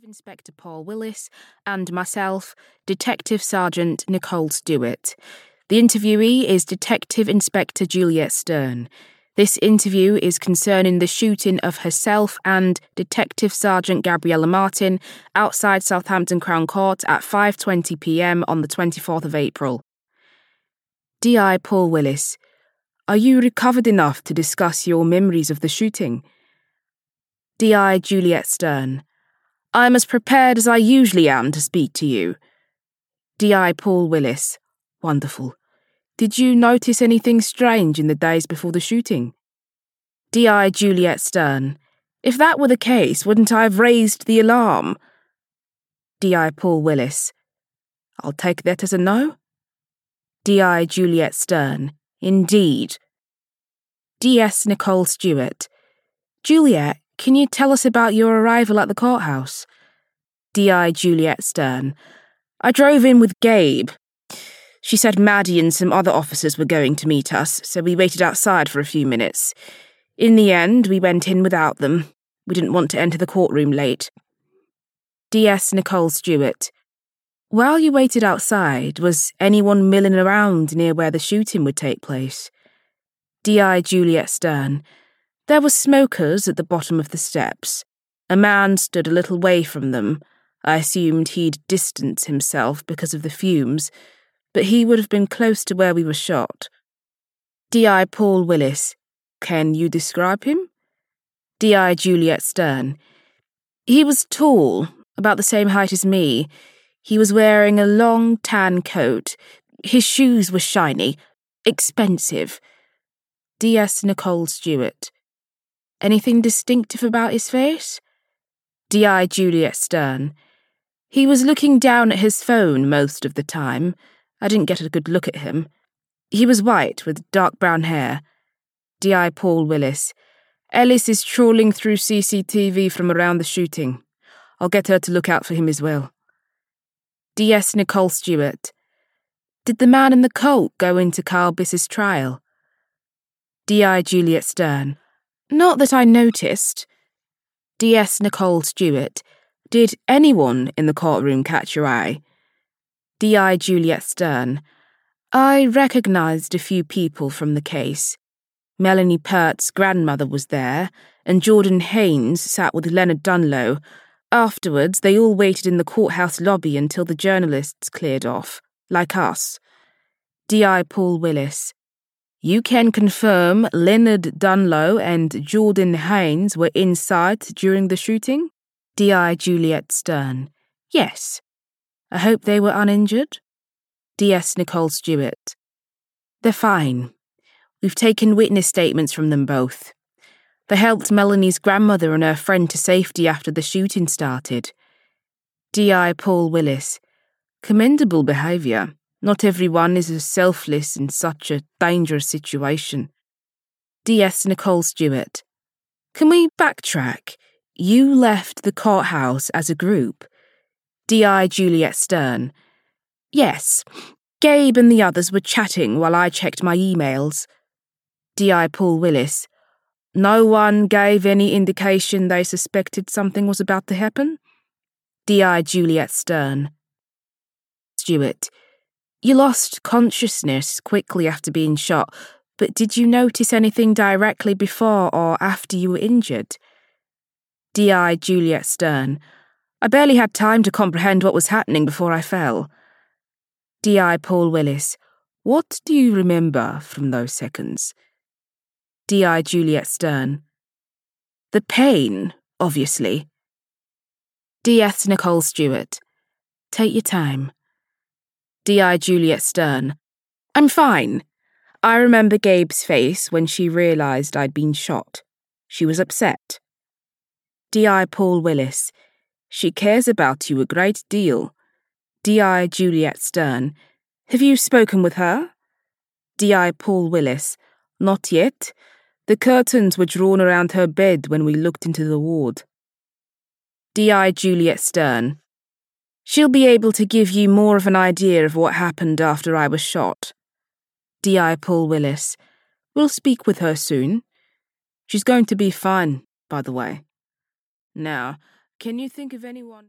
Detective Inspector Paul Willis, and myself, Detective Sergeant Nicole Stewart. The interviewee is Detective Inspector Juliet Stern. This interview is concerning the shooting of herself and Detective Sergeant Gabriella Martin outside Southampton Crown Court at 5:20 p.m. on the 24th of April. D.I. Paul Willis, are you recovered enough to discuss your memories of the shooting? D.I. Juliet Stern, I'm as prepared as I usually am to speak to you. D.I. Paul Willis, wonderful. Did you notice anything strange in the days before the shooting? D.I. Juliet Stern, if that were the case, wouldn't I have raised the alarm? D.I. Paul Willis, I'll take that as a no. D.I. Juliet Stern, indeed. D.S. Nicole Stewart, Juliet, can you tell us about your arrival at the courthouse? D.I. Juliet Stern, I drove in with Gabe. She said Maddie and some other officers were going to meet us, so we waited outside for a few minutes. In the end, we went in without them. We didn't want to enter the courtroom late. D.S. Nicole Stewart, while you waited outside, was anyone milling around near where the shooting would take place? D.I. Juliet Stern, there were smokers at the bottom of the steps. A man stood a little way from them. I assumed he'd distanced himself because of the fumes, but he would have been close to where we were shot. D.I. Paul Willis, can you describe him? D.I. Juliet Stern, he was tall, about the same height as me. He was wearing a long tan coat. His shoes were shiny, expensive. D.S. Nicole Stewart, anything distinctive about his face? D.I. Juliet Stern, he was looking down at his phone most of the time. I didn't get a good look at him. He was white with dark brown hair. D.I. Paul Willis, Ellis is trawling through CCTV from around the shooting. I'll get her to look out for him as well. D.S. Nicole Stewart, did the man in the Colt go into Carl Biss's trial? D.I. Juliet Stern, not that I noticed. D.S. Nicole Stewart, did anyone in the courtroom catch your eye? D.I. Juliet Stern, I recognised a few people from the case. Melanie Pert's grandmother was there, and Jordan Haynes sat with Leonard Dunlow. Afterwards, they all waited in the courthouse lobby until the journalists cleared off, like us. D.I. Paul Willis, you can confirm Leonard Dunlow and Jordan Haynes were inside during the shooting? D.I. Juliet Stern, yes. I hope they were uninjured? D.S. Nicole Stewart, they're fine. We've taken witness statements from them both. They helped Melanie's grandmother and her friend to safety after the shooting started. D.I. Paul Willis, commendable behaviour. Not everyone is as selfless in such a dangerous situation. D.S. Nicole Stewart, can we backtrack? You left the courthouse as a group. D.I. Juliet Stern, yes. Gabe and the others were chatting while I checked my emails. D.I. Paul Willis, no one gave any indication they suspected something was about to happen? D.I. Juliet Stern. Stewart, you lost consciousness quickly after being shot, but did you notice anything directly before or after you were injured? D.I. Juliet Stern, I barely had time to comprehend what was happening before I fell. D.I. Paul Willis, what do you remember from those seconds? D.I. Juliet Stern, the pain, obviously. D.S. Nicole Stewart, take your time. D.I. Juliet Stern, I'm fine. I remember Gabe's face when she realised I'd been shot. She was upset. D.I. Paul Willis, she cares about you a great deal. D.I. Juliet Stern, have you spoken with her? D.I. Paul Willis, not yet. The curtains were drawn around her bed when we looked into the ward. D.I. Juliet Stern, she'll be able to give you more of an idea of what happened after I was shot. D.I. Paul Willis, we'll speak with her soon. She's going to be fine, by the way. Now, can you think of anyone...